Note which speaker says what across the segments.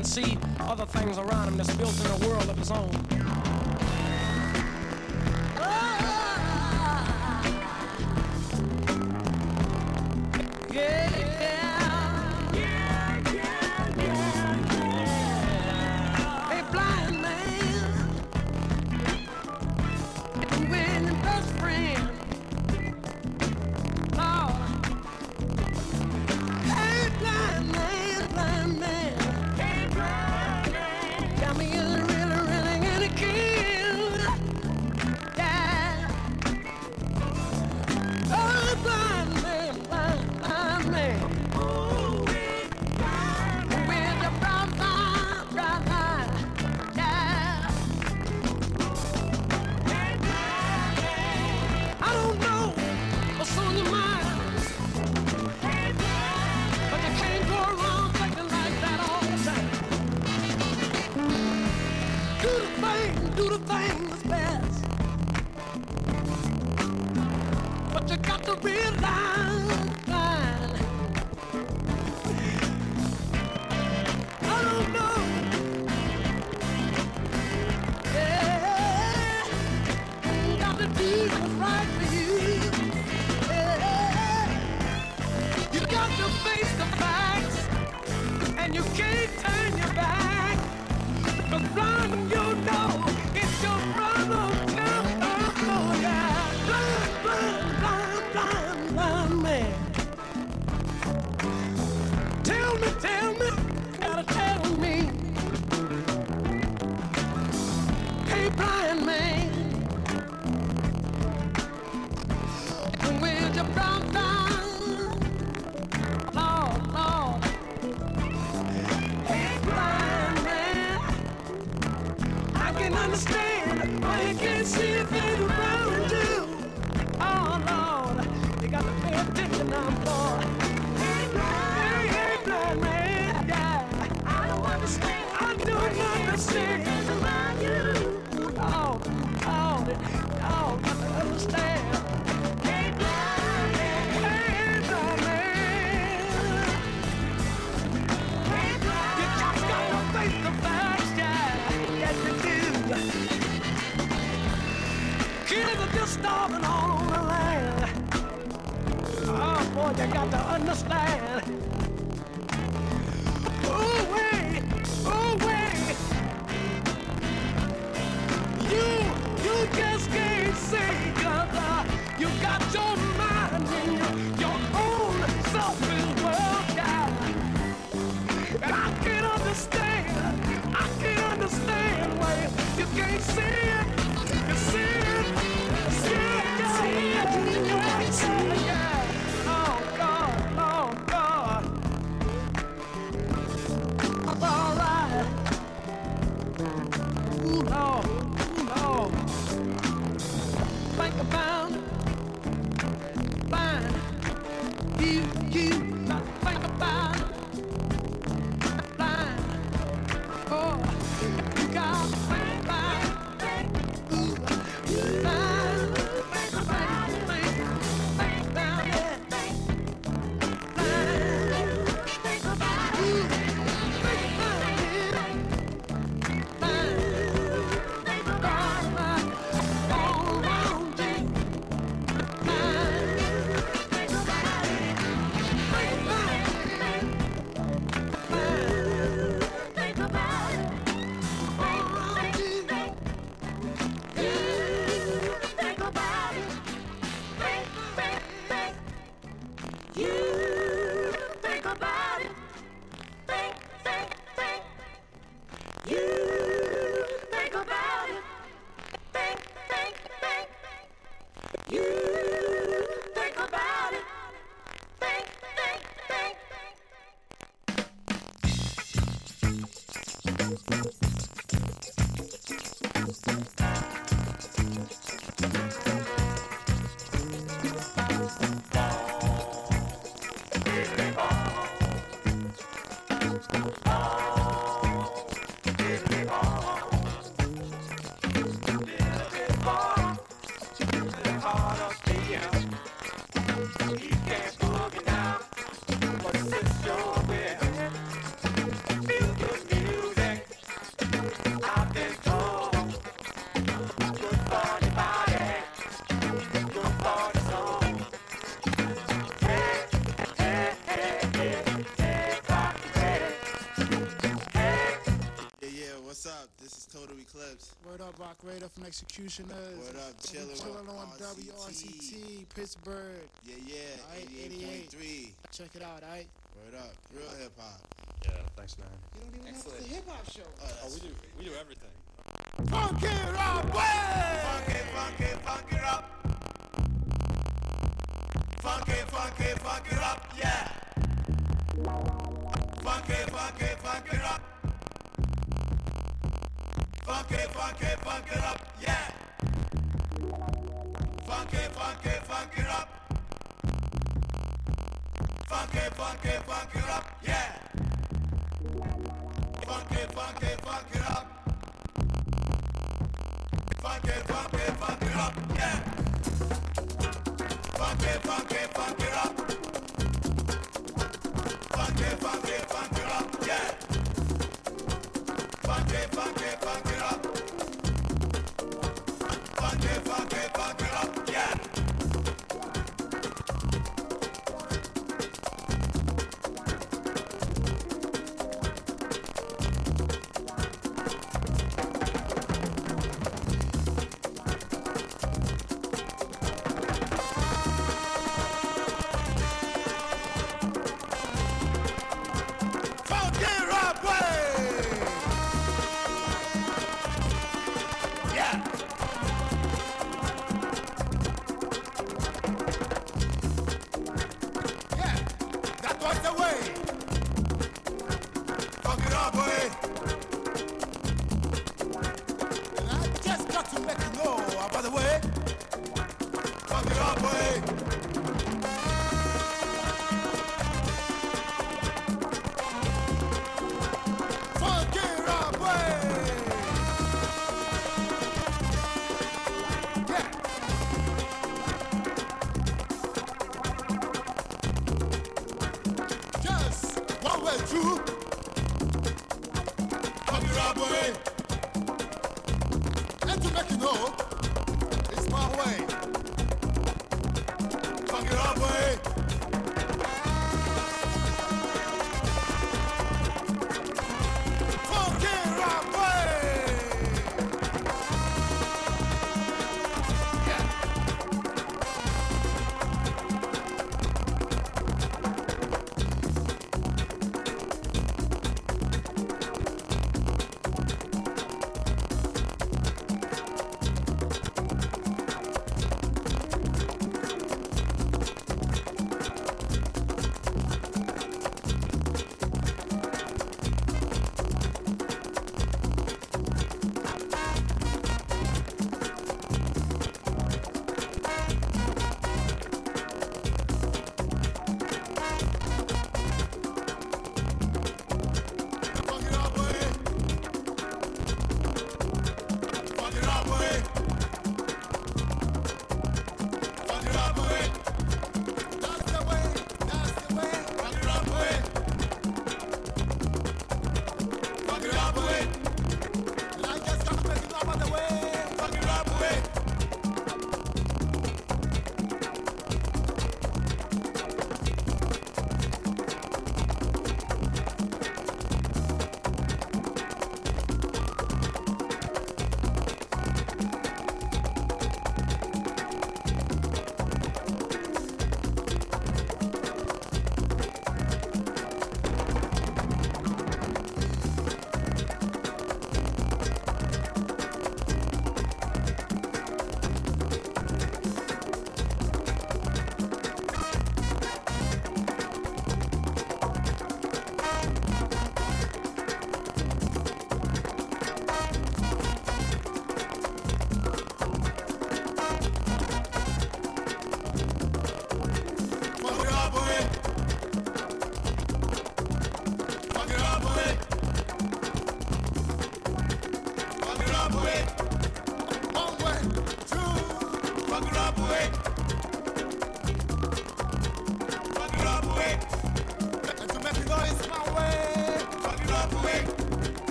Speaker 1: can't see other things around him that's built in a world of his own. Do the thing that's best, but you got to realize, I don't know, yeah, you got to do what's right for you, yeah, you got to face the facts, and you can't turn your back, because run, you know. It's your brother, oh yeah. Blind man. Tell me, gotta tell me. Hey, blind man, where's your brother? Lord. Hey, blind man, I can understand why you can't see a thing around you. Oh Lord, you got to pay attention now, boy. Hey, blind man, yeah. I don't understand. I don't understand. Around you. Oh, got to understand. Hey, blind man. You just got to face the facts, yeah. Yes, you do. Kids are just starving all on the land. Oh boy, you got to understand. Oh wait. You just can't see, 'cause you got your mind in your own selfish world, yeah. And I can't understand why you can't see it. You see it. Yeah. Oh God.
Speaker 2: what's up? This is Total Eclipse.
Speaker 3: Word up, Rock Raider from Executioners.
Speaker 2: Word up, chillin'
Speaker 3: on WRCT, Pittsburgh.
Speaker 2: Yeah,
Speaker 3: Aight,
Speaker 2: 88.3.
Speaker 3: Check it out, aight?
Speaker 2: Word up, real hip hop.
Speaker 4: Yeah, thanks, man.
Speaker 3: You don't even know it's a hip hop show.
Speaker 4: Oh, we do everything.
Speaker 3: Funk it up, way!
Speaker 1: Funk it up. Funk it up, yeah. Funk it up. Funk it up, yeah. Funk it up. Funk it up. Yeah. Funk it up. Funk it up, yeah. Funk it up.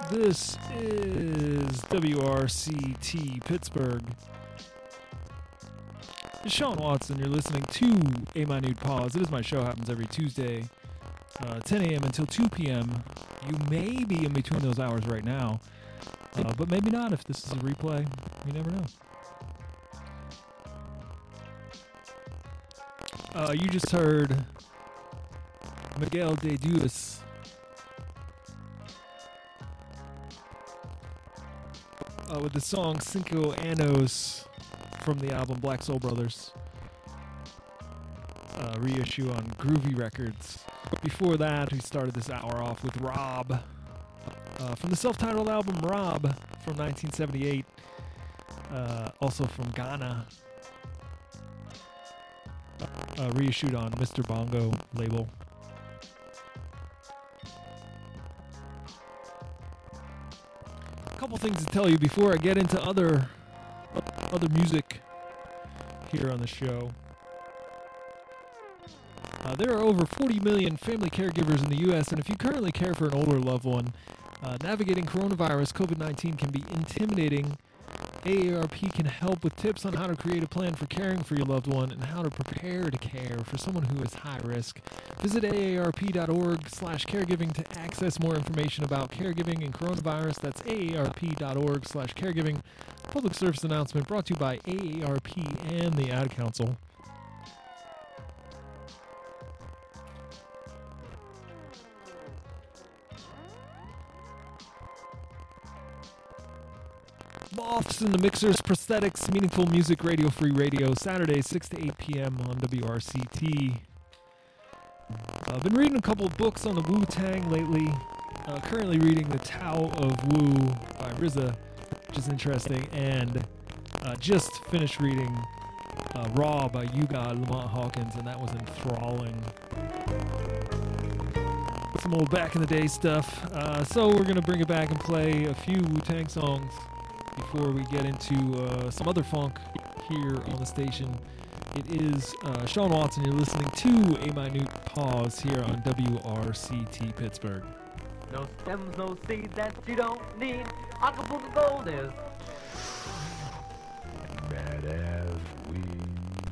Speaker 5: This is WRCT Pittsburgh. It's Sean Watson. You're listening to A Minute Pause. It is my show. Happens every Tuesday, 10 a.m. until 2 p.m. You may be in between those hours right now, but maybe not if this is a replay. You never know. You just heard Miguel de Dios with the song Cinco Anos from the album Black Soul Brothers, reissue on Groovy Records. Before that, we started this hour off with Rob from the self-titled album Rob from 1978, also from Ghana, reissued on Mr. Bongo label. A couple things to tell you before I get into other music here on the show. There are over 40 million family caregivers in the U.S., and if you currently care for an older loved one, navigating coronavirus COVID-19 can be intimidating. AARP can help with tips on how to create a plan for caring for your loved one and how to prepare to care for someone who is high risk. Visit aarp.org/caregiving to access more information about caregiving and coronavirus. That's aarp.org/caregiving. Public service announcement brought to you by AARP and the Ad Council. Moths in the Mixers, Prosthetics, Meaningful Music, Radio Free Radio, Saturdays 6 to 8 p.m. on WRCT. I've been reading a couple of books on the Wu-Tang lately. Currently reading The Tao of Wu by RZA, which is interesting, and just finished reading Raw by Yuga Lamont Hawkins, and that was enthralling. Some old back-in-the-day stuff. So we're going to bring it back and play a few Wu-Tang songs before we get into some other funk here on the station. It is Sean Watson. You're listening to A Minute Pause here on WRCT Pittsburgh.
Speaker 6: No stems, no seeds that you don't need. Acapulco Gold is red as weed.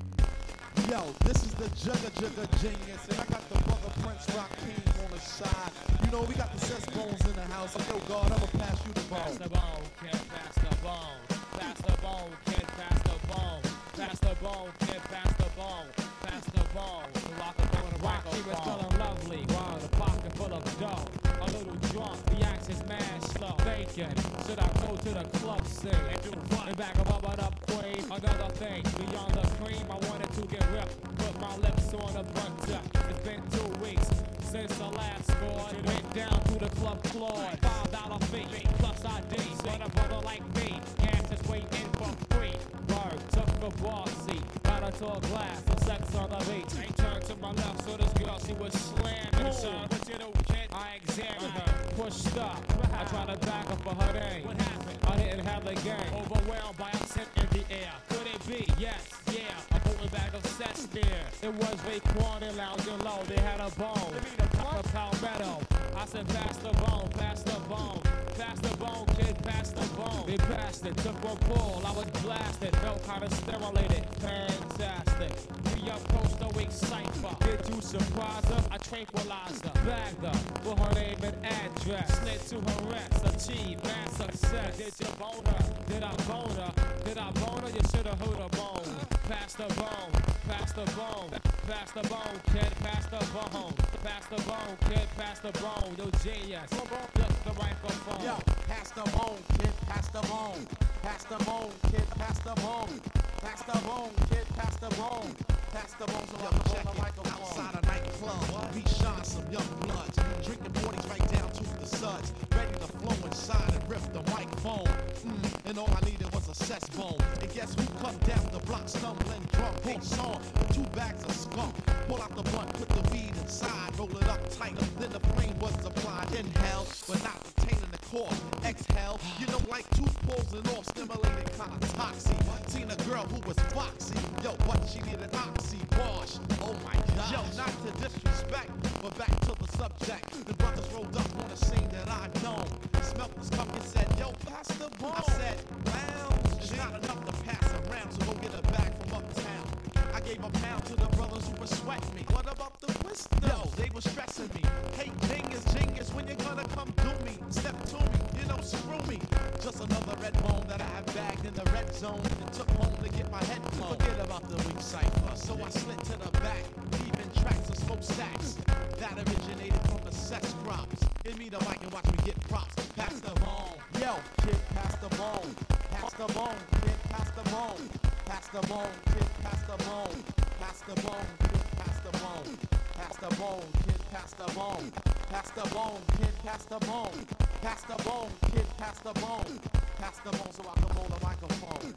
Speaker 7: Yo, this is the Jugga Genius, and I got the brother Prince Rakeem on the side. You know, we got the Sess Bones in the house, so yo, God, I'ma pass you the bone.
Speaker 8: Pass the bone, kid, pass the bone. Pass the bone, kid, pass the bone. Pass the bone, kid, pass the bone. Pass the bone, so rock the bone and rock she was feeling lovely, while the pocket full of dough. A little drunk, the axe is mad slow. Thinking, should I go to the club scene? And do what? And back up queen. Another thing, beyond the cream, I wanted to get ripped. Put my lips on a bunch up. It's been 2 weeks since the last scored. Went down to the club floor. $5 fee, plus ID. But a brother like me can't just wait in for free. Word, took the bar seat. Got her to a glass, the sex on the beach. I turned to my left, so this girl, she was slamming. Son, what you do, kid? I examined her, pushed up. I tried to back up for her name. What happened? I didn't have the game. Overwhelmed by a scent in the air. Could it be? Yes, yeah. A bullet bag of sets there. It was Raekwon and lounging low. They had a bone. A palmetto. I said, pass the bone, pass the bone. Pass the bone, kid, pass the bone. They passed it, took one pull. I was blasted, felt kinda stimulated. Fantastic. We up close to weak cipher. Did you surprise her? I tranquilized her. Bagged her for her name and address. Slid to her rest, achieved mad success. Did you bone her? Did I bone her? Did I bone her? You should've heard her bone. Pass the bone, pass the bone. Pass the bone, kid, pass the bone. Pass the bone, kid, pass the bone. Yo, genius, just the microphone.
Speaker 7: Yo, pass the bone, kid, pass the bone. Pass the bone, kid, pass the bone. Pass the bone, kid, pass the bone. Pass the bone, so I can check it. Outside a nightclub, we shine some young bloods. Drinking 40s right down to the suds. Ready to flow inside and rip the microphone. And all I needed was a cess bone. And guess who come down the block stumbling drunk? Big song with 2 bags of skunk. Pull out the blunt, put the weed inside. Roll it up tighter, then the flame was applied. Inhale, but not retaining the core. Exhale, you know, like tooth pulls and off. Stimulated kind of toxic. Seen a girl who was foxy. Yo, what she needed oxy wash. Oh my god. Yo, not to disrespect, but back to the subject. The brothers rolled up on a scene that I've known. Smelt the pass the ball. I said, lounge. It's not enough to pass around, so go get a bag from uptown. I gave a pound to the brothers who were sweating me. What about the Wistons? Yo, they were stressing me. Hey, Jingus, when you gonna come do me? Step to me, you know, screw me. Just another red bone that I have bagged in the red zone and took home to get my head blown. Forget about the weak cipher, so I slid to the back, leaving tracks of smoke stacks that originated from the sex crops. Give me the mic and watch me get props. Pass the bone, yo, kid, pass the bone. Pass the bone, kid, pass the bone. Pass the bone, kid, pass the bone. Pass the bone, kid, pass the bone. Pass the bone, kid, pass the bone. Pass the bone, kid, pass the bone. Pass the bone, kid, pass the bone. Pass the bone so I can roll the microphone.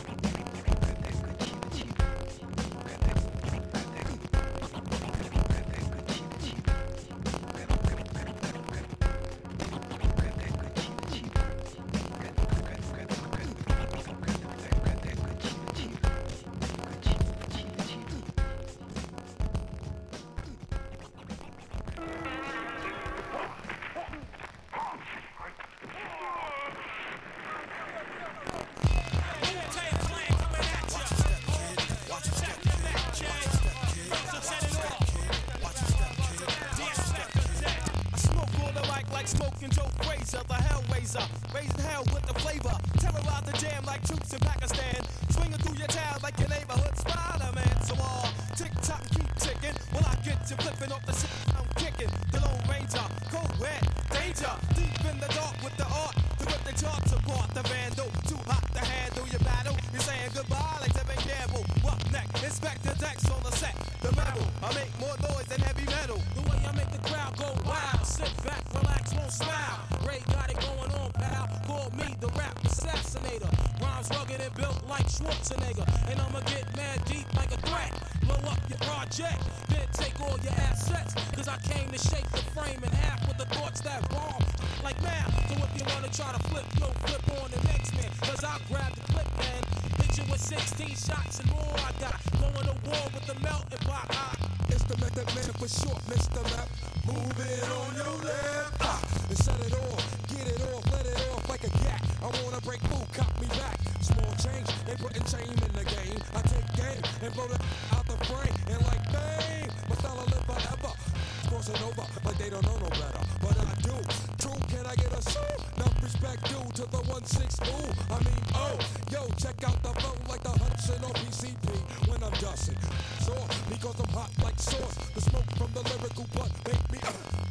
Speaker 1: Smoking Joe Frazier, the Hellraiser, raising hell with the flavor, terrorize the jam like troops in Pakistan, swinging through your town like your neighborhood Spider-Man. So tick tock, keep ticking, while I get you flipping off the shit I'm kicking. The Lone Ranger, cold red, danger, deep in the dark with the art to rip the charts apart. The vandal, too hot to handle your battle. You're saying goodbye like Tevin Campbell. Rough neck, inspect the decks on the set. The metal, I make more noise than heavy metal. The way I make the crowd go wild, sit back, relax, won't smile. Ray got it going on, pal. Call me the rap assassinator. Rhymes rugged and built like Schwarzenegger. And I'ma get mad deep like a threat. Blow up your project, then take all your assets. Cause I came to shake the frame in half with the thoughts that bomb like math. So if you wanna try to flip, yo, flip on the next man. Cause I'll grab the clip and hit you with 16 shots and more I got. Going to war with the melting pot.
Speaker 9: It's the method man for short, Mr. Map. Move it on your left. And set it off, get it off, let it off like a cat. I wanna break move, cop me back. Small change, they putting chain in the game. I take game and blow the out the frame. And like bang, my style will live forever. Crossing over like they don't know no better. But I do. True, can I get a shoe? Enough respect due to the 1-6 ooh. I mean, oh, yo, check out the flow like the Hudson or PCP when I'm dusting. So, because I'm hot like sauce. The smoke from the lyrical butt make me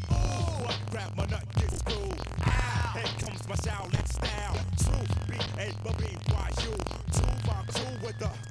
Speaker 10: oh, I grab my nut, get screwed. Ah, here comes my Shaolin style. True, B-A-B-B-Y-U. 2x2 with the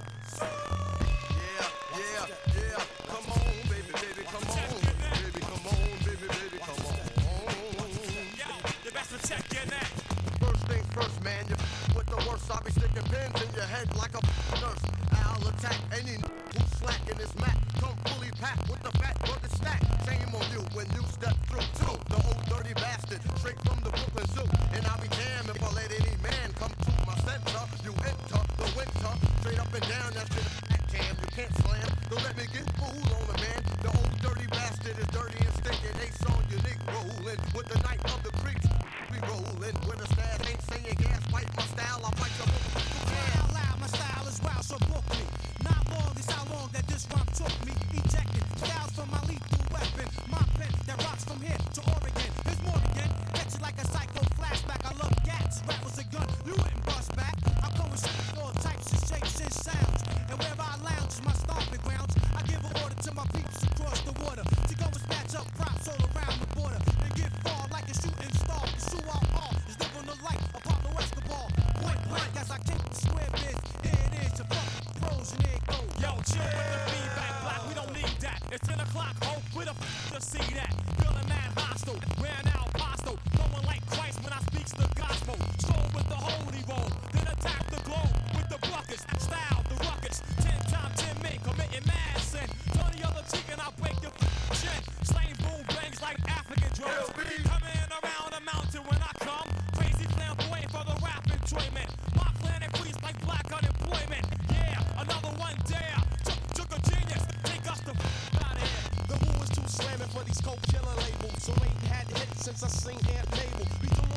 Speaker 11: yeah. Come on, baby, come on. Baby, come on, baby, come on.
Speaker 10: yo, the best protect your neck.
Speaker 11: First things first, man, you with the worst. I'll be sticking pins in your head like a nurse. I'll attack any who's slacking his mat. Come fully packed with the fat burger stack. Shame on you when you step through too. The old dirty bastard, straight from the Brooklyn Zoo. And I'll be damned if I let any man come to my center. You enter the winter, straight up and down. That shit back cam, you can't slam. Don't let me get fooled on the man. The old dirty bastard is dirty and stinking. They saw unique rolling with the night of the creeps. We rolling with a stash, ain't saying gas. Fight my style, I fight the
Speaker 1: Out loud, my style is wild, so book me. Not long is how long that this rhyme took me. Ejected styles from my lethal weapon. My pen that rocks from here to Oregon. There's more again. Catch it like a psycho flashback. I love gats. Rap was a gun. You wouldn't bust back. I'm going all types of shapes and sounds. And where I lounge is my stomping grounds. I give an order to my peeps across the water to go and snatch up props all around the border and get far like a shooting star. The shoe out all is living the life of Pablo Escobar. Point blank as I kick the square biz. Here it is, your fuck pros and there it goes.
Speaker 10: Yo, chill with the feedback block, we don't need that. It's 10 o'clock, hope with a to see that. Feeling mad hostile, wearing out apostle. Going like Christ when I speaks the gospel. Stroll with the holy roll, then attack the globe with the buckets. Style, the ruckus, 10 times 10 men committing mad sin. Turn the other cheek and I'll break your chin. Slang boom bangs like African drums. Coming around the mountain when I come. Crazy flamboyant for the rap enjoyment. My planet freeze like black unemployment. Yeah, another one dare. Took a genius, take us the out of here.
Speaker 7: The who is too slamming for these coke killer labels. So ain't had hits since I seen Aunt Mabel. We doing all the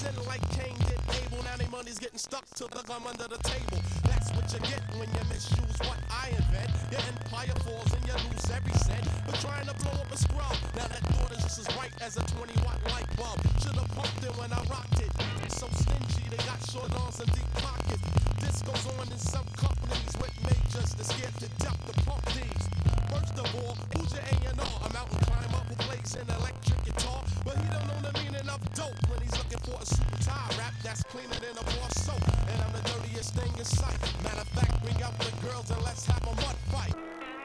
Speaker 7: sin like Cain did Abel. Now they money's getting stuck to the gum under the table. That's what you get when you misuse what I invent. Your empire falls and you lose every cent. But trying to blow up a scrub, now that thought is just as bright as a 20-watt light bulb. Should've pumped it when I rocked it. It's so stingy, they got short arms and deep pockets. This goes on in some companies with majors that scared to death to pump these. First of all, who's your A&R? A mountain climber who plays an electric guitar, but he don't know the meaning of dope when he's looking for a super tie rap that's cleaner than a bar soap. And I'm the dirtiest thing in sight. Matter of fact, bring out the girls and let's have a mud fight.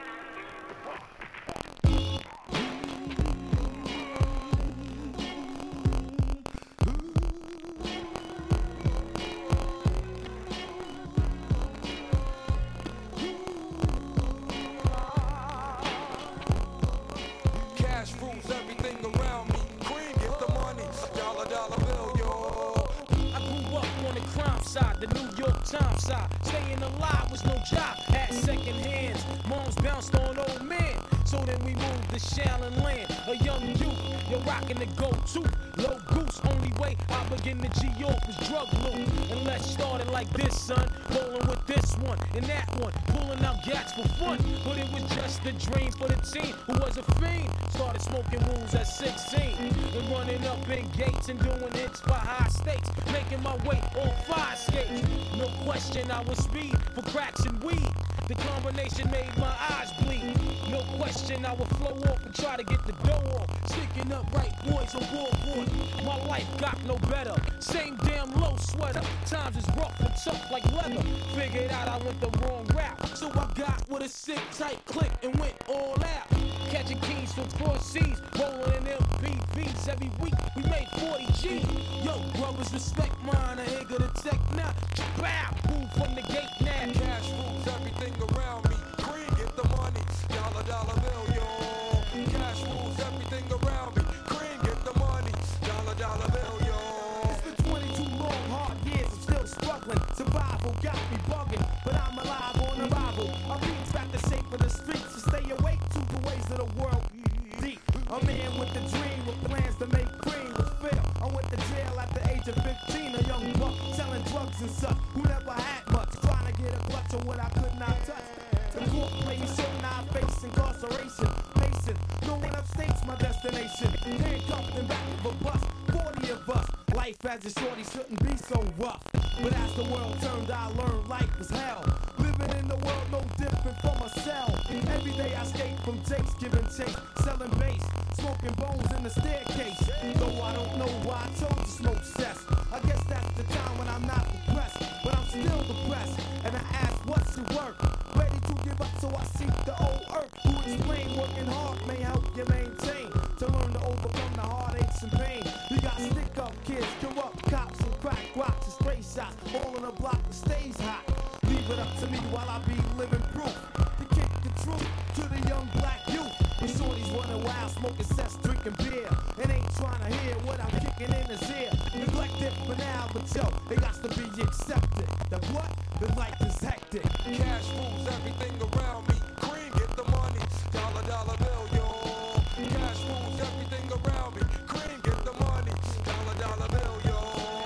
Speaker 8: The New York Times side. Staying alive was no job. Had second hands. Moms bounced on old men. So then we moved to Shaolin Land. A young youth, you're rocking the go-to. Low goose, only way I begin to G-York was drug loot. And let's start it like this, son. Rolling with this one and that one. Pulling out gats for fun. But it was just a dream for the team who was a fiend. Started smoking rules at 16. And running up in gates and doing hits for high stakes. Making my way on fire skates. No question I was speed for cracks and weed. The combination made my eyes bleed. No question I would flow off and try to get the dough off. Sticking up right boys on board. My life got no better. Same damn low sweater. Times is rough and tough like leather. Figured out I went the wrong route. So I got with a sick tight click and went all out. Catching keys from cross seas. Rolling in MPVs every week. We made 40 G. Yo, brothers respect mine. I ain't gonna tech now. Bow, move from the gate now.
Speaker 9: Cash rules everything around me. Green, get the money. Dollar bill, yo. Cash rules everything around me. Green, get the money. Dollar bill, yo.
Speaker 12: It's been 22 long, hard years. I'm still struggling. Survival got me bugging, but I'm alive on arrival. I reach back the shape of the streets to stay awake to the ways of the world. Deep. A man with a dream, with plans to make cream, with fear. I went to jail at the age of 15. A young buck selling drugs and such, who never had much, trying to get a clutch on what I could not touch. The court place showing I face incarceration. Mason, no one upstates my destination. Handcuffed in back of a bus, 40 of us. Life as a shorty shouldn't be so rough. But as the world turned, I learned life was hell. Living in the world no different from a cell. Every day I escape from Jake's giving chase, selling bass, smoking bones in the staircase. Though I don't know why I chose to smoke cess. I guess that's the time when I'm not depressed, but I'm still depressed. And I ask what's your work? Ready to give up, so I seek the old earth. Who explain working hard may help you maintain. To learn to overcome the heartaches and pain. You got stick up kids, corrupt cops and crack rocks and stray shots. All in a block that stays hot. Leave it up to me while I be living proof. To kick the truth to the young black youth. The shorties running wild, smoking cess, drinking beer. And ain't trying to hear what I'm kicking in his ear. Neglected for now, but yo, they got to be accepted. The what? The life is hectic.
Speaker 9: Cash rules everything around me. Cream, get the money. Dollar bill, yo. Cash rules everything around me. Cream, get the money. Dollar bill, yo.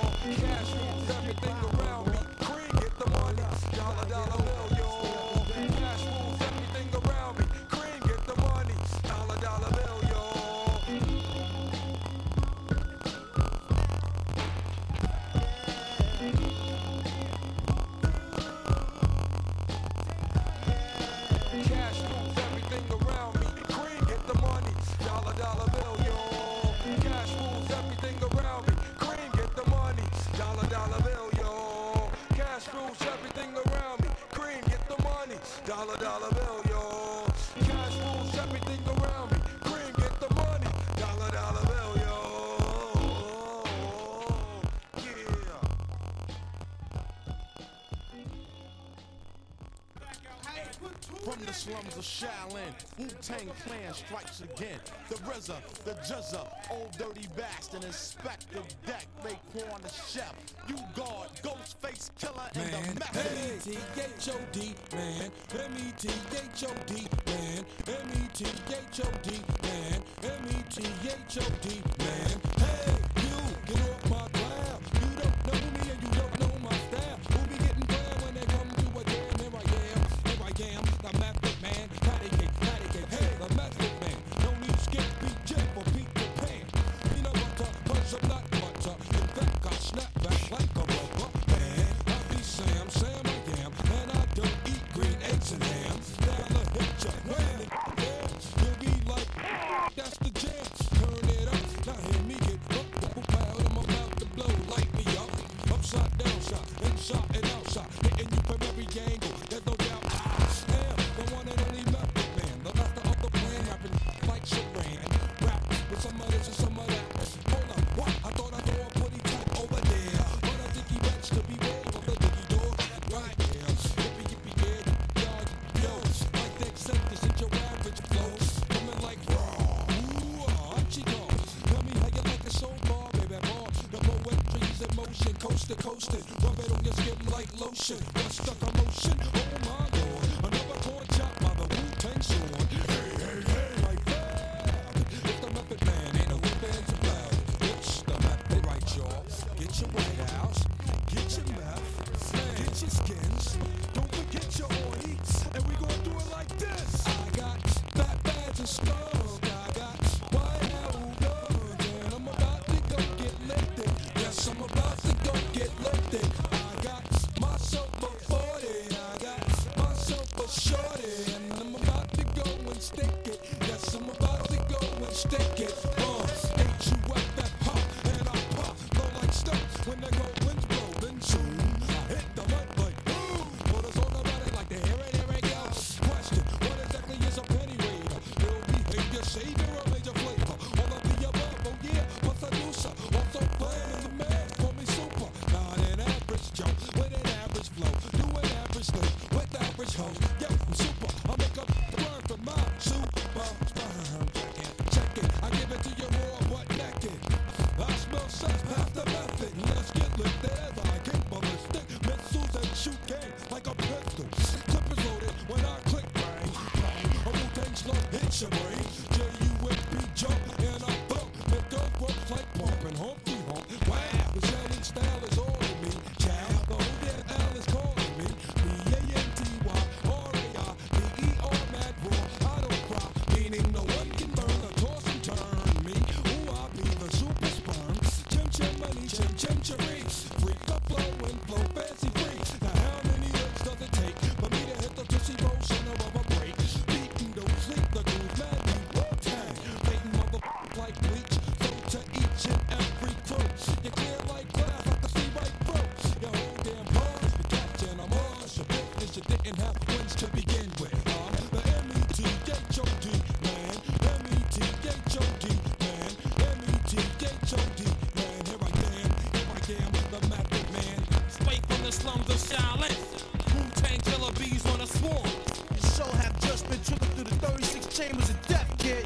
Speaker 9: Cash rules everything around me. Cream, get the money. Dollar bill, yo. Cash rules everything around me. Cream, get the money. Dollar bill, yo. Cash rules everything around me. Cream, get the money. Dollar bill, yo. Cash rules everything around me. Cream, get the money. Dollar bill, yo. Cash rules everything around me. Cream, get the money. Dollar bill, yo. Cash rules everything around me. Cream, get the money. Dollar bill, yo. Yeah.
Speaker 7: From the slums of Shaolin, Wu-Tang Clan strikes again. The RZA, the Juzza, Old Dirty Bastard, Inspector Deck, Raekwon the Chef, U-Guard, Ghostface Killer, and
Speaker 9: Man,
Speaker 7: the Method.
Speaker 9: M-E-T-H-O-D, man. M-E-T-H-O-D, man. M-E-T-H-O-D, man. M-E-T-H-O-D, man. Hey, you, get off my cloud. coast to coast it. Rub it on your skin like lotion. What's the commotion? Oh my lord. Another pork chop by the Wu-Tang Sword. Hey, hey, hey, like that. It's the Method Man, ain't no ifs about it. It's the method, right, y'all? Get your White House, get your meth, get your skins. Don't forget your oils, and we gon' do it like this. I got fat bags of skunk. I got White House guns, and I'm about to go get lifted. Yes, I'm about to go get lifted. I got myself a 40, I got myself a shorty, and I'm about to go and stick it. Yes, I'm about to go and stick it. H-U-F-F-Hop, and I pop, blow like stuff. When the cold winds blow, then soon I hit the mud like boom. Well, the song about it like the here it goes. Question, what exactly is a penny raider? Ill behavior, savior, or major flavor? All of the above, oh yeah, what's a deucer? Also playing in the man, call me super. Not an average Joe, with an average flow. Do an average thing, with average hoes. Yeah, I'm super, I make up the word for my super sperm. Check it, I give it to you raw, but naked. I smell sex, pass the method. Let's get lifted as I kick ballistic. Missiles and shoot game like a pistol. Clip is loaded when I click bang, bang. A Wu-Tang slug hits your brain. J-U-M-P jump and I thump. It goes works like pumping Humpty Hump. Wow, the shining style is all in me. Child, the whole damn L is calling me. B-A-N-T-Y-R-A-I-D-E-R mad raw. I don't cry, meaning no one can burn or toss and turn me. Ooh, I be the super sperm. Chim chim money, chim chim cherry. Freak the flow and flow fancy free. Now how many licks does it take for me to hit the Tootsie Roll center of a break? Beating don't sleep, the groove man be Wu-Tang. Baiting motherfuckers like bleach. So to each and every crew, you can't like glass like the sea right through. Your whole damn bars be catching a marsh. Your business you didn't have wins to begin with. The M-E-T-H-O-D man, M-E-T-H-O-D man, M-E-T-H-O-D man. Here I am, the Method Man.
Speaker 10: Straight from the slums of Shaolin. Wu-Tang killer bees on a swarm.
Speaker 13: Your soul have just been triggered through the 36 chambers of death, kid.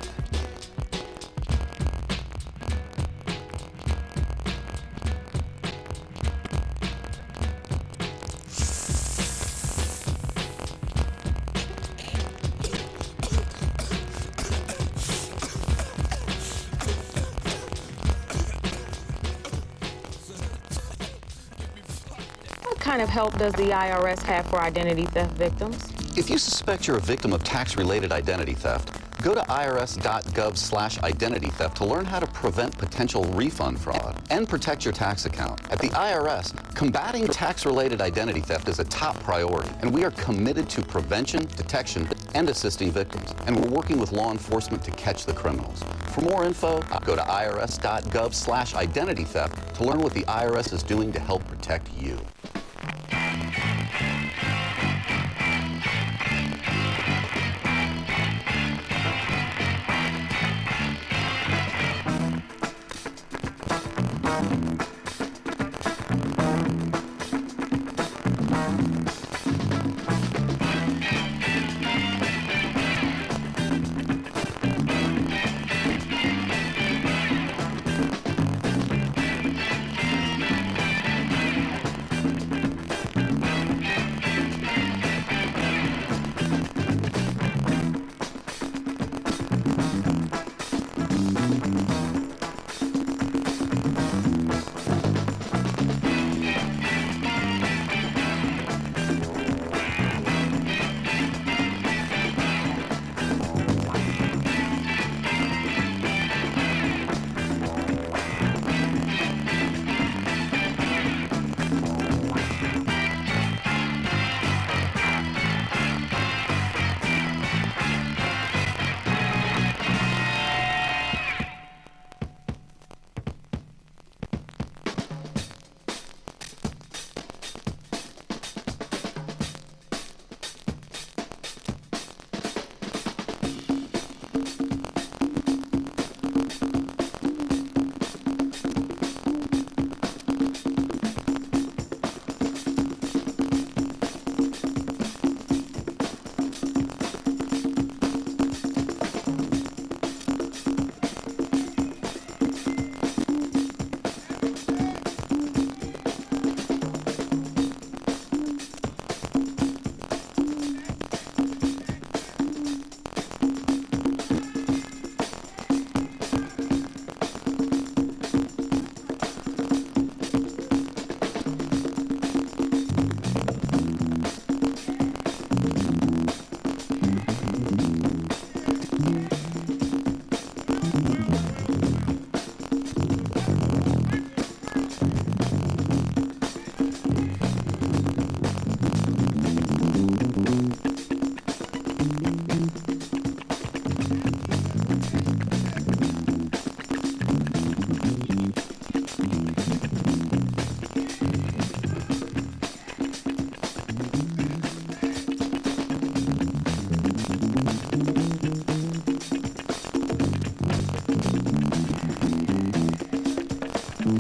Speaker 14: What kind of help does the IRS have for identity theft victims?
Speaker 15: If you suspect you're a victim of tax-related identity theft, go to irs.gov/identity theft to learn how to prevent potential refund fraud and protect your tax account. At the IRS, combating tax-related identity theft is a top priority, and we are committed to prevention, detection, and assisting victims. And we're working with law enforcement to catch the criminals. For more info, go to irs.gov/identity theft to learn what the IRS is doing to help protect you.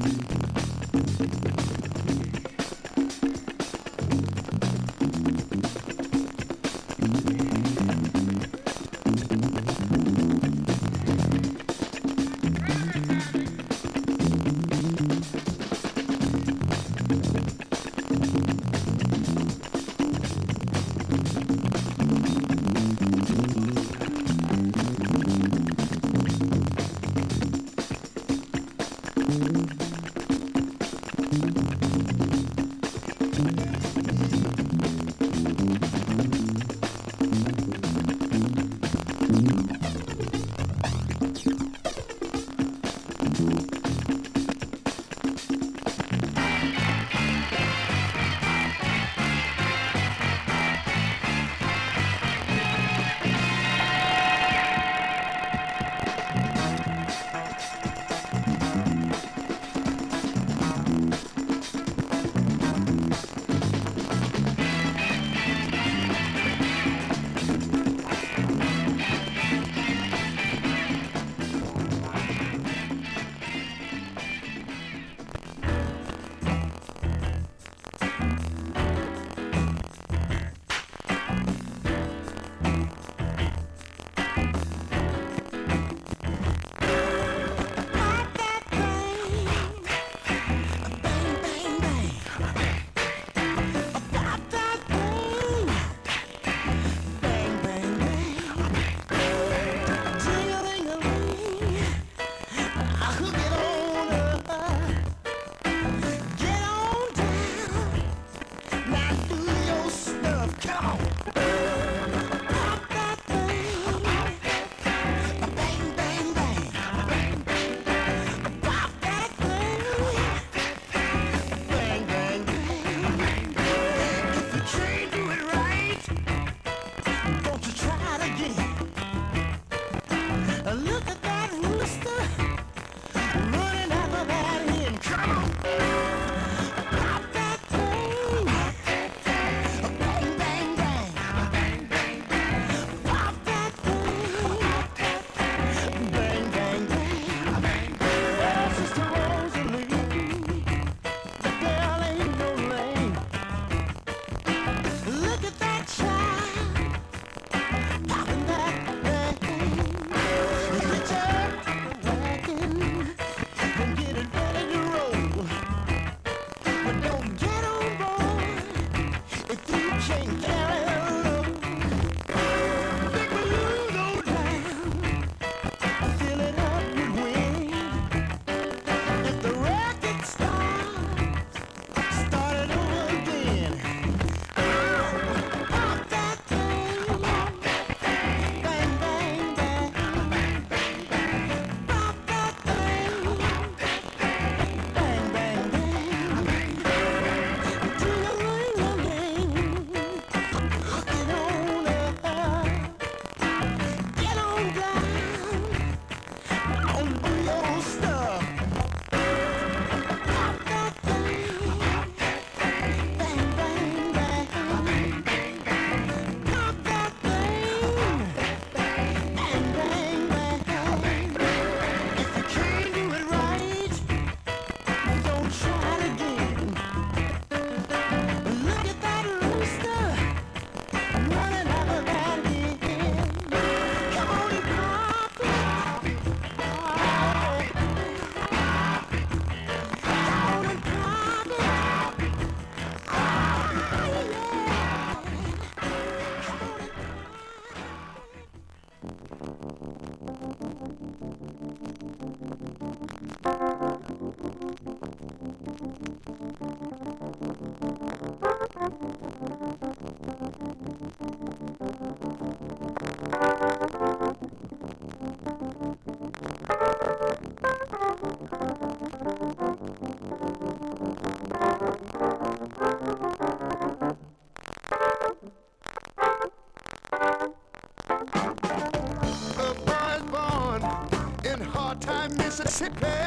Speaker 16: Mississippi,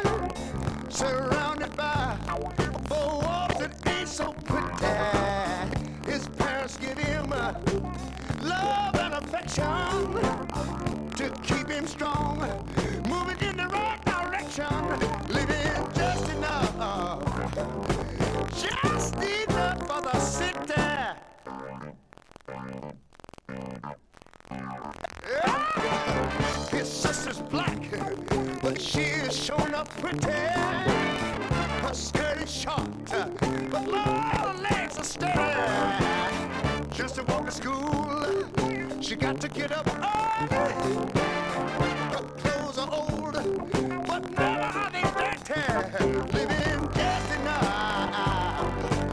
Speaker 16: surrounded by four walls that ain't so pretty. His parents give him love and affection to keep him strong, moving in the right direction, living just in pretty. Her skirt is short, but Lord, her legs are steady. Just to walk to school, she got to get up early. Her clothes are old, but never are they dirty. Living just enough.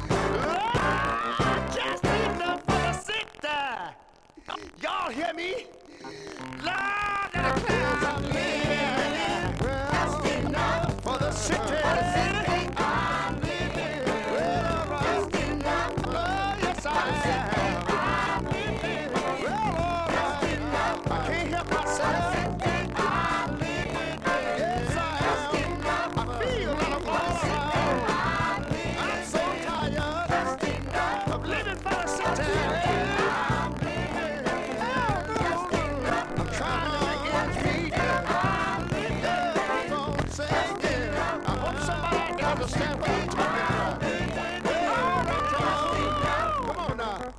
Speaker 16: Lord, just enough for the city. Y'all hear me? Lord, that the clouds are living. Just enough for the city. I'm living. Just enough. Oh, yes, I am. I'm living. Just enough. I can't help myself. I'm living. Yes, I am. I feel like I'm all alone. I'm so tired of living for the city. I'm living. I'm trying to make ends meet. Don't say it. I hope somebody can understand what I'm talking about. Come on now.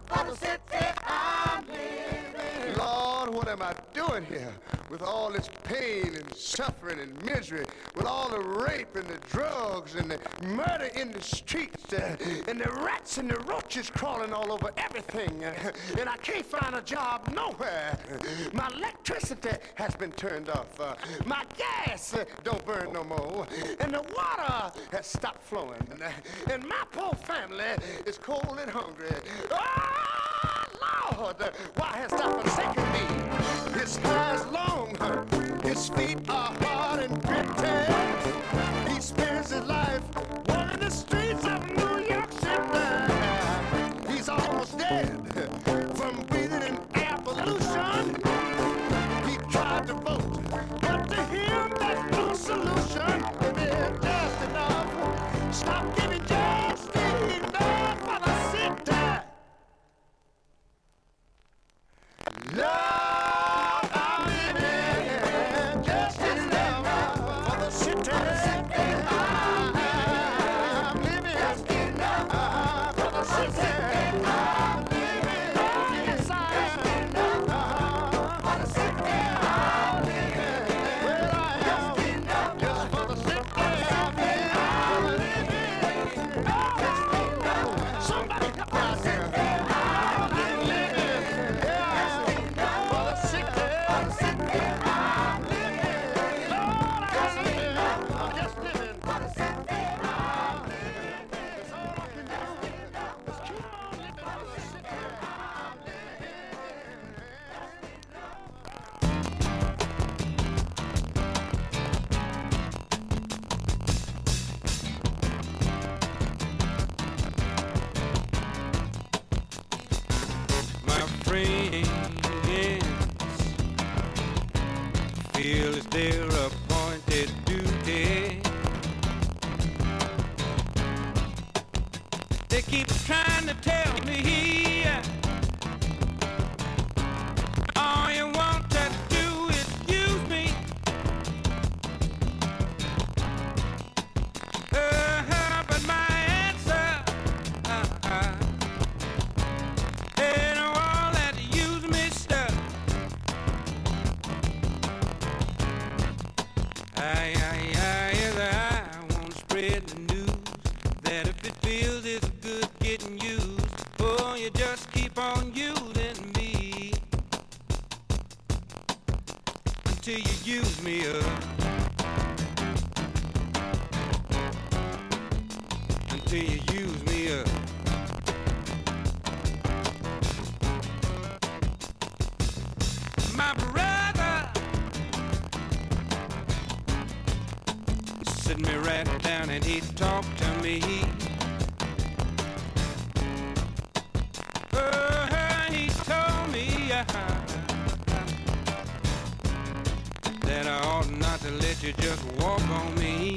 Speaker 16: Lord, what am I doing here? With all this pain and suffering and misery, with all the rape and the drugs and the murder in the streets, and the rats and the roaches crawling all over everything, and I can't find a job nowhere. My electricity has been turned off. My gas don't burn no more, and the water has stopped flowing, and my poor family is cold and hungry. Oh, Lord, why has thou forsaken me? His hair is long, his feet are hard and gritty. He spends his life walking the streets of New York City. He's almost dead from breathing in air pollution. He tried to vote, but to him there's no solution. It's just enough. Stop giving just enough for the city. Lord, I'm living just enough for the city. I'm living just enough for the city. I'm living, yes, I am, for the city. I'm living, well, I am just for the city. I'm living, just enough. Somebody help me out there.
Speaker 17: Feel it's their appointed duty. They keep trying to tell me all you want to do is use me. But my answer, they know all that use me stuff. I want to spread the news that if it feels it's good getting used, oh, you just keep on using me until you use me up. Until you use me up. My brother sit me right down and he talked to me. He told me that I ought not to let you just walk on me.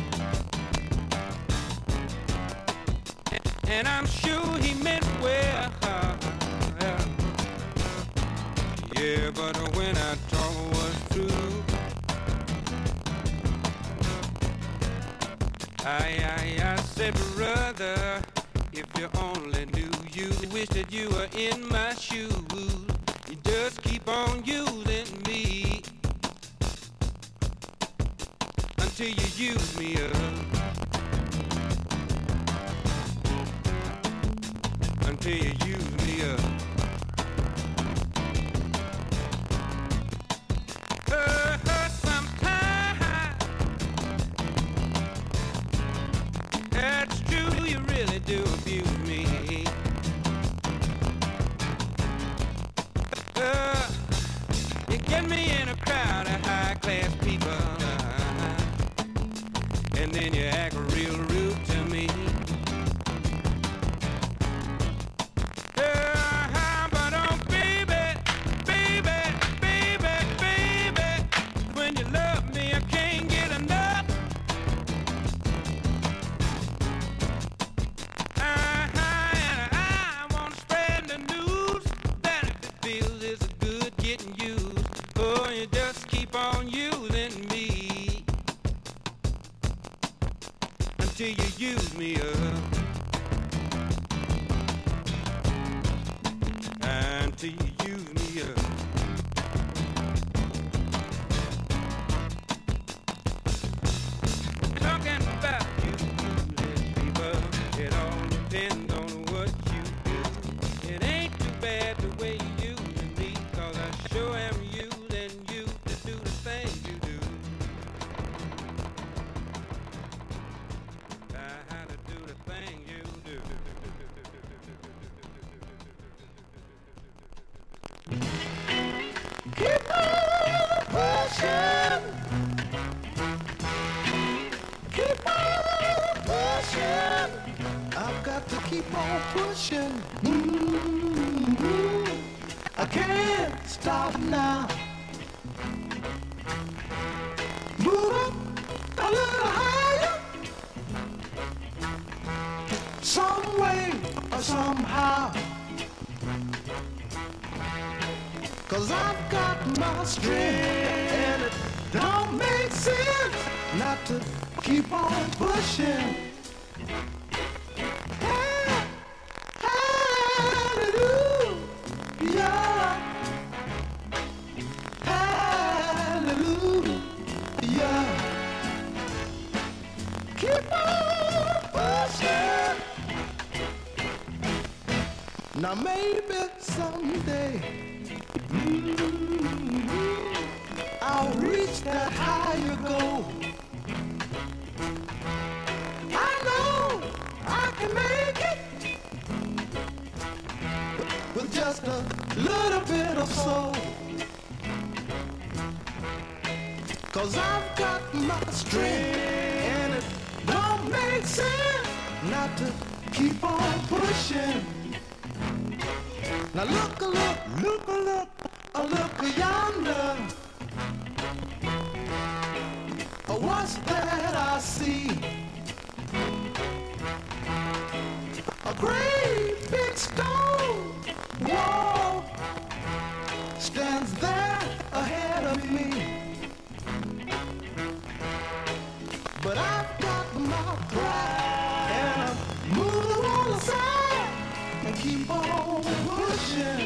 Speaker 17: And I'm sure he meant well. Yeah, but when I talk was true, I said, brother, if you only knew, you wish that you were in my shoes. You just keep on using me until you use me up. Until you use me up. Sometimes that's true, you really do abuse me. You get me in a crowd of high-class people, and then you act real rude to me. But oh baby, baby, baby, baby, when you love me I can't get enough. And I wanna spread the news that if it feels it's good getting used, oh you just keep on using me until you use me up. Until you use me up. Talking about you, people, it all depends on what you do. It ain't too bad the way you using me, 'cause I sure am using you to do the things you do. I had to do the thing you do.
Speaker 1: Keep on pushing. Keep on pushing. I've got to keep on pushing. I can't stop now. Move up a little higher. Some way or somehow. 'Cause I've got my strength and it don't make sense not to keep on pushing. Hallelujah. Hallelujah. Keep on pushing. Now maybe someday I'll reach that higher goal. I know I can make it with just a little bit of soul. 'Cause I've got my strength and it don't make sense not to keep on pushing. Now look, yonder. What's that I see? A great big stone wall stands there ahead of me. But I've got my pride and I'm moving on aside and keep on pushing.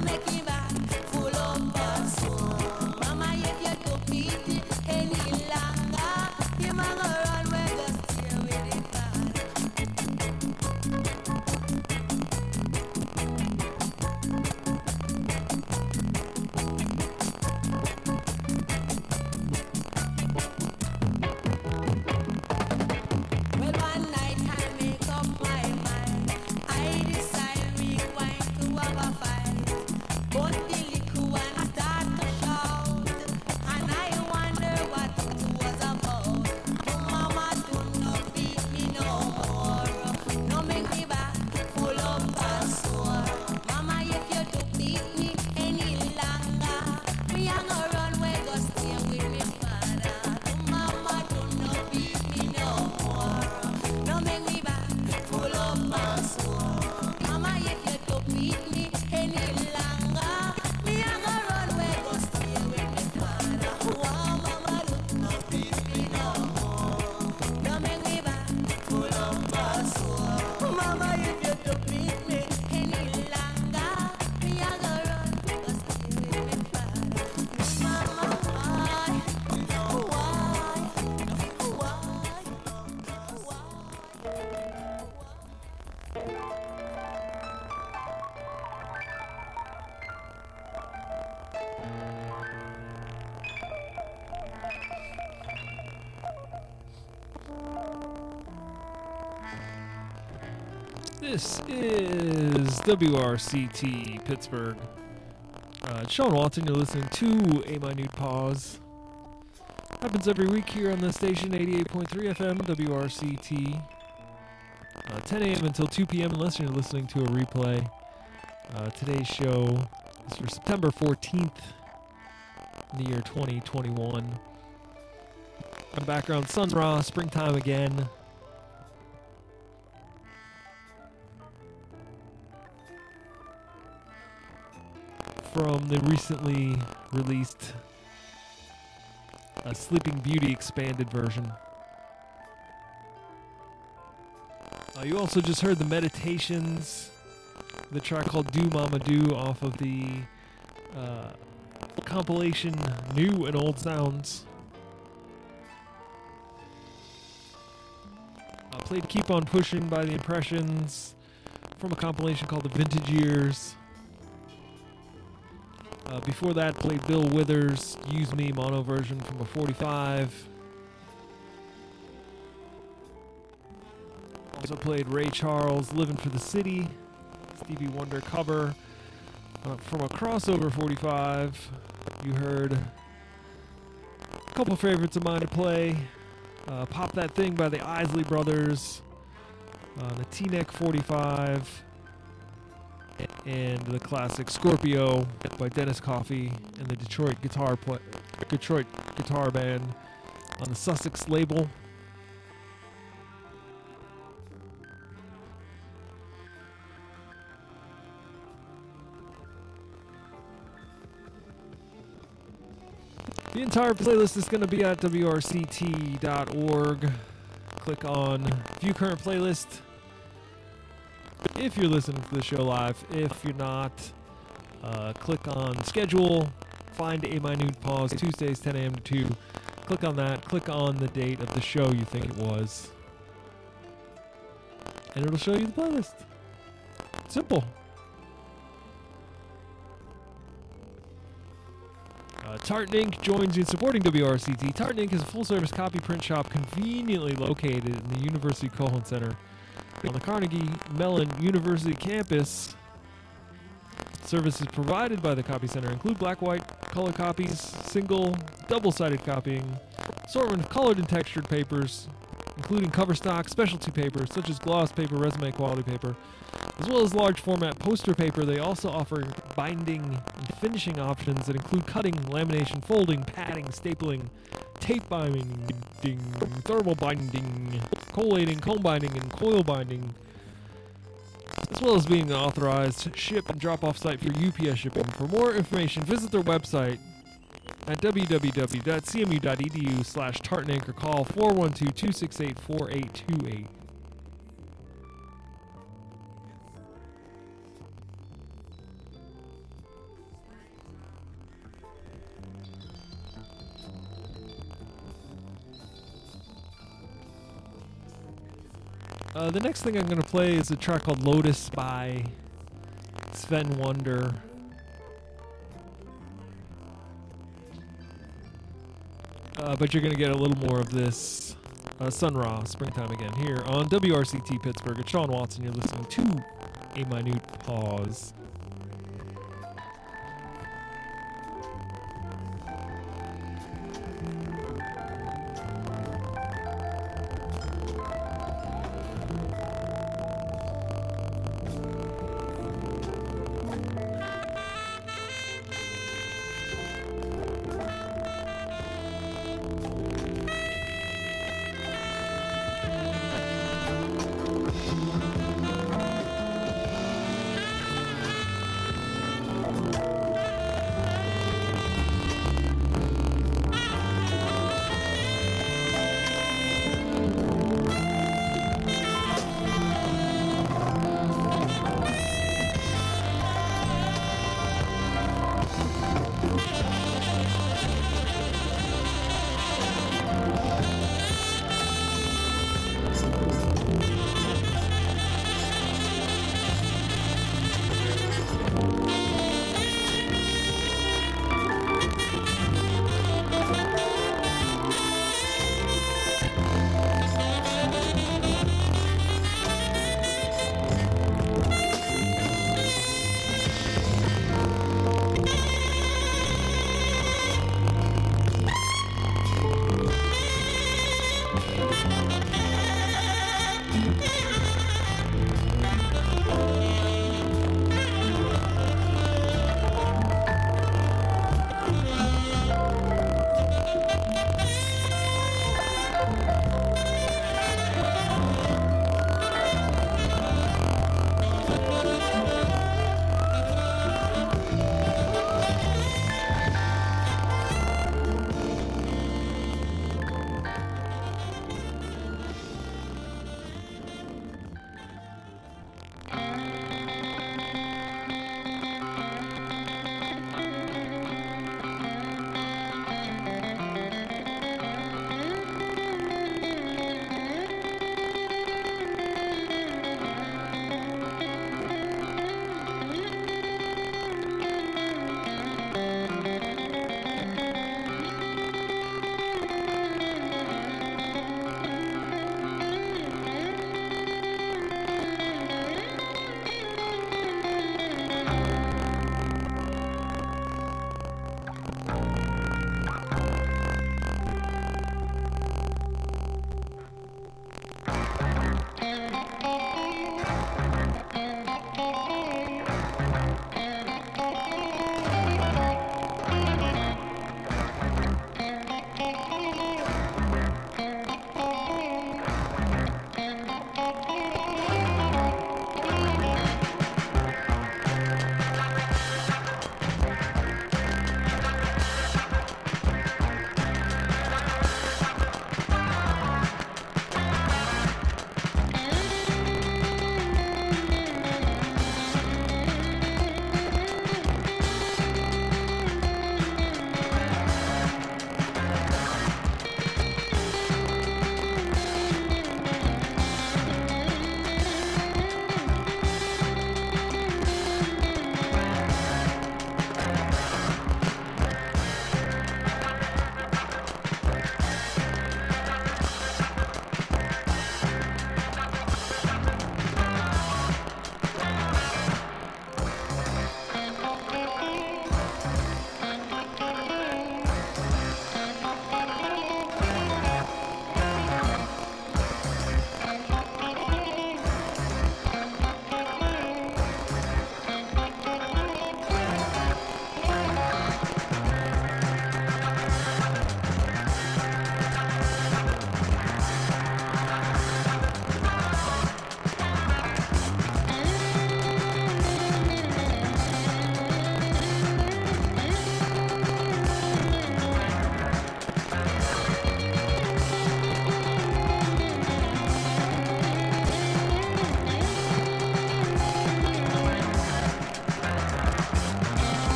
Speaker 5: This is WRCT Pittsburgh. Sean Watson, you're listening to A Minute Pause. Happens every week here on the station, 88.3 FM, WRCT. 10 a.m. until 2 p.m. unless you're listening to a replay. Today's show is for September 14th in the year 2021. On the background, Sun Ra, Springtime Again. From the recently released Sleeping Beauty expanded version. You also just heard the Meditations, the track called Do Mama Do off of the compilation New and Old Sounds. Played Keep On Pushing by The Impressions from a compilation called The Vintage Years. Before that, played Bill Withers' Use Me mono version from a 45. Also played Ray Charles' Living for the City, Stevie Wonder cover from a crossover 45. You heard a couple favorites of mine to play. Pop That Thing by the Isley Brothers, the T-Neck 45, and the classic Scorpio by Dennis Coffey and the Detroit Guitar Band on the Sussex label. The entire playlist is going to be at wrct.org. Click on View Current Playlist if you're listening to the show live. If you're not, click on Schedule, find A Minute Pause, Tuesdays 10 a.m. to 2. Click on that. Click on the date of the show you think it was. And it'll show you the playlist. Simple. Tartan Inc. joins you in supporting WRCT. Tartan Inc. is a full-service copy print shop conveniently located in the University Cohen Center on the Carnegie Mellon University campus. Services provided by the Copy Center include black, white, color copies, single, double-sided copying, assortment of colored and textured papers, including cover stock, specialty papers such as gloss paper, resume quality paper, as well as large format poster paper. They also offer binding and finishing options that include cutting, lamination, folding, padding, stapling, tape binding, thermal binding, collating, comb binding, and coil binding, as well as being an authorized ship and drop-off site for UPS shipping. For more information, visit their website at www.cmu.edu/tartaninc or call 412-268-4828. The next thing I'm going to play is a track called Lotus by Sven Wonder. But you're going to get a little more of this Sun Ra, Springtime Again, here on WRCT Pittsburgh. It's Sean Watson. You're listening to A Minute Pause.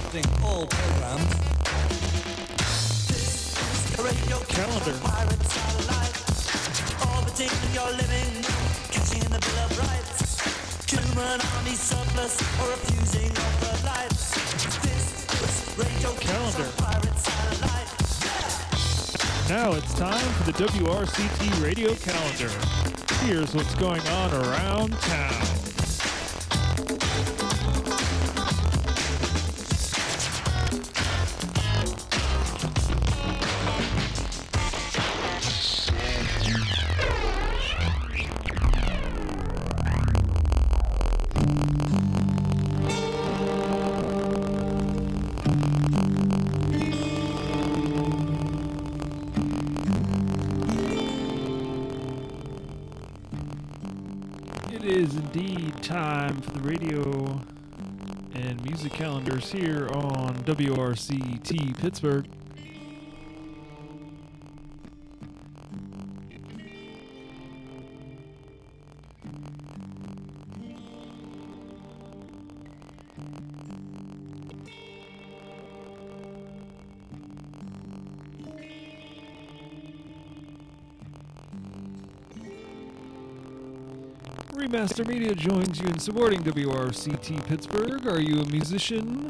Speaker 18: interrupting all programs.
Speaker 19: Radio calendar. Pirate satellite, orbiting your living, catching the Bill of Rights. Human army surplus or refusing of the lights. This was radio calendar. Pirate satellite.
Speaker 5: Now it's time for the WRCT radio calendar. Here's what's going on around town. Time for the radio and music calendars here on WRCT Pittsburgh. Remaster Media joins you in supporting WRCT Pittsburgh. Are you a musician,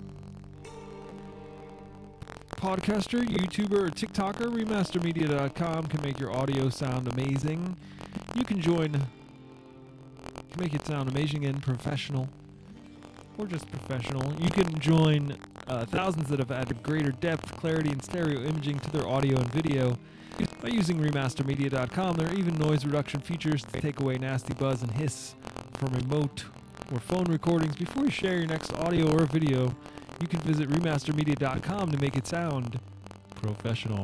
Speaker 5: podcaster, YouTuber, or TikToker? Remastermedia.com can make your audio sound amazing. You can make it sound amazing and professional, or just professional. You can join thousands that have added greater depth, clarity, and stereo imaging to their audio and video. By using remastermedia.com, there are even noise reduction features to take away nasty buzz and hiss from remote or phone recordings. Before you share your next audio or video, you can visit remastermedia.com to make it sound professional.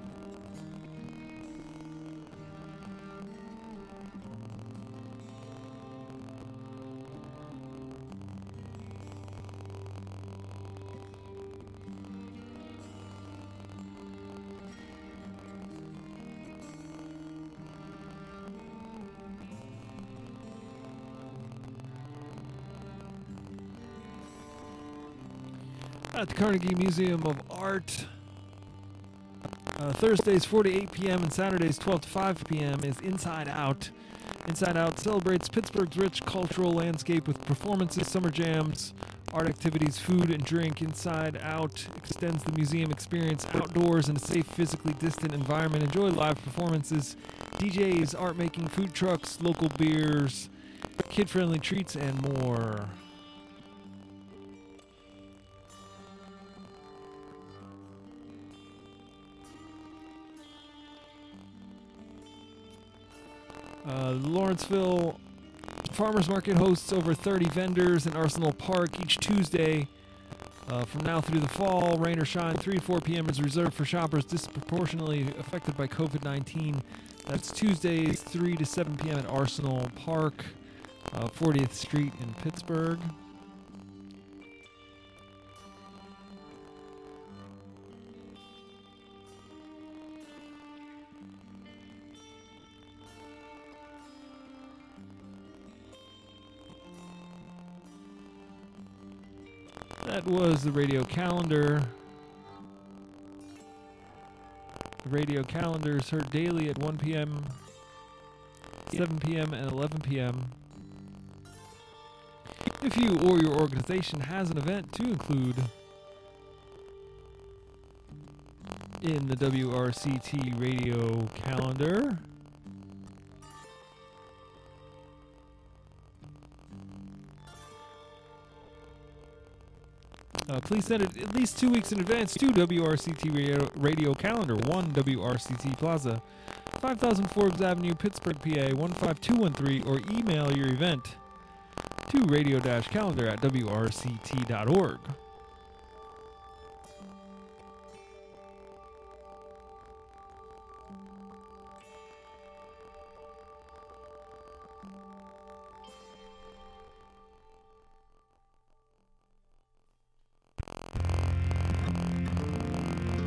Speaker 5: At the Carnegie Museum of Art, Thursdays 4 to 8 p.m. and Saturdays 12 to 5 p.m. is Inside Out. Inside Out celebrates Pittsburgh's rich cultural landscape with performances, summer jams, art activities, food and drink. Inside Out extends the museum experience outdoors in a safe, physically distant environment. Enjoy live performances, DJs, art making, food trucks, local beers, kid-friendly treats, and more. The Lawrenceville Farmers Market hosts over 30 vendors in Arsenal Park each Tuesday. From now through the fall, rain or shine, 3 to 4 p.m. is reserved for shoppers disproportionately affected by COVID-19. That's Tuesdays, 3 to 7 p.m. at Arsenal Park, 40th Street in Pittsburgh. That was the radio calendar. The radio calendar is heard daily at 1 p.m., 7 p.m., and 11 p.m. If you or your organization has an event to include in the WRCT radio calendar, please send it at least 2 weeks in advance to WRCT Radio Calendar, 1 WRCT Plaza, 5000 Forbes Avenue, Pittsburgh, PA, 15213, or email your event to radio-calendar@wrct.org.